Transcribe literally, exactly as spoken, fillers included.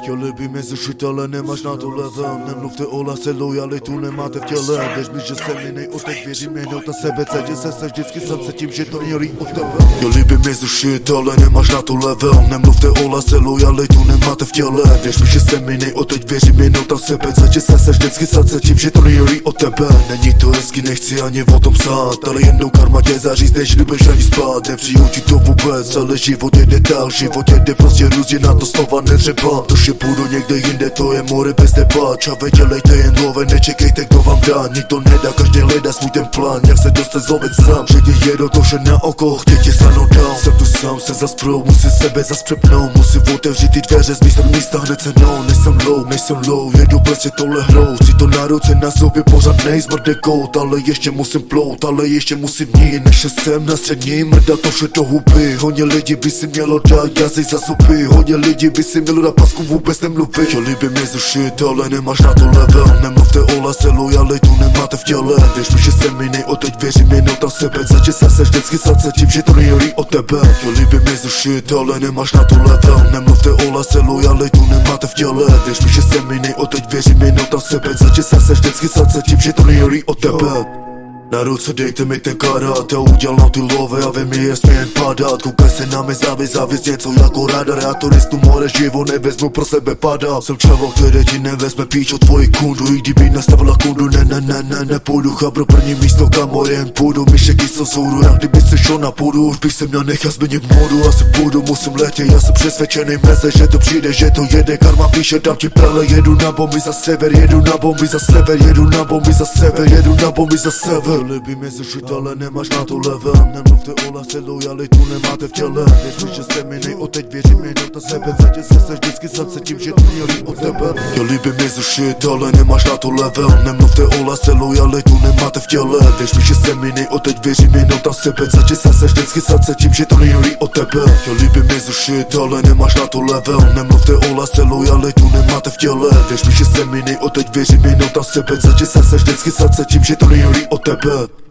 Chtěli by mezi šitele, nemáš na to level. Nemluvte o lase, lojalitu nemáte v těle. Věř mi, že se mi nejotek, věřím jenom na sebe. Cítě se se vždycky sám se tím, že to nejlí od tebe. Chtěli by mezi šitele, nemáš na to level. Nemluvte o lase, lojalitu nemáte v těle. Věř mi, že se mi nejotek, věřím jenom na sebe. Cítě se se vždycky sám se tím, že to nejlí od tebe. Není to hezky, nechci ani o tom psát, ale jednou karma tě zaříz, než nebudeš ani spát. Nepřijou ti to vůbec, ale život jde dál. Život jde prostě různě, na to slova netřeba. To, že půjdu někde jinde, to je more bez neba. Čave, dělejte jen love, nečekejte, kdo vám dá. Nikdo nedá, každý hledá svůj ten plán. Jak se dostat zlovit sám, že tě jedou to vše na oko, chtěj tě stanou dál. Jsem tu sám, se zasprou, musím sebe zas přepnout. Musím otevřít ty dveře z místa do místa hned se mnou. Nejsem low, nejsem low, jedu prostě tohle hrou. Chci to na ruce, na sobě pořád nejsmrde kout. Ale ještě musím plout, ale ještě musím nít. Než jsem na střední, mrdá to vše do huby. Hodně lidí by si mělo dát jazyk za zuby. Hodně lidí by si mělo dát pasku, vůbec nemluvit. Chtěli by mě zrušit, ale nemáš na to level. Nemluvte o lase, lojalitu nemáte v těle. Věř mi, že se mi nejoteď, věřím jenom na sebe. Začít se se vždycky sám se tím, že to nejlí od tebe. Chtěli by mě zrušit, ale nemáš na to level. Nemluvte o lase, lojalitu nemáte v těle. Věř mi, že se mi nejoteď, věřím jenom na sebe. Začít se se vždycky sám se tím, že to nejlí od tebe. Na ruce dejte mi ten karát, já udělám ty love a ve mě je směn padat. Koukaj se na mě závěs, závěs něco jako radar. Já turistu more živo nevezmu, pro sebe padá. Jsem čavo, který ti nevezme píč o tvoji kundu. I kdyby nastavila kundu, ne ne ne ne nepůjdu. Chabro první místo, kam jen půjdu. Myšeky jsou zouru, jak kdyby se šel na půdu. Už bych se měl nechat změnit modu, asi půjdu, musím letět. Já jsem přesvědčený meze, že to přijde, že to jede. Karma píše, dám ti prele, jedu na bomby za sever. Jedu na bomby za sever, jedu na bomby za sever. Jedu na bomby za sever. Chtěli by mě zrušit, ale nemáš na to level. Nemluvte o lase, lojalitu nemáte v těle. Věř mi, že se mi nejoteď, věřím jenom na sebe. Cítě se se vždycky sám se tím, že to nejlí od tebe. Chtěli by mě zrušit, ale nemáš na to level. Nemluvte o lase, lojalitu nemáte v těle. Věř mi, že se mi nejoteď, věřím jenom na sebe. Cítě se se vždycky sám se tím, že to nejlí od tebe. Chtěli by mě zrušit, ale nemáš na to level. Nemluvte o lase, lojalitu nemáte v těle. Věř mi, že se mi nejoteď, věřím jenom na sebe. Cítě se se vždycky sám se tím, že to nejlí od tebe.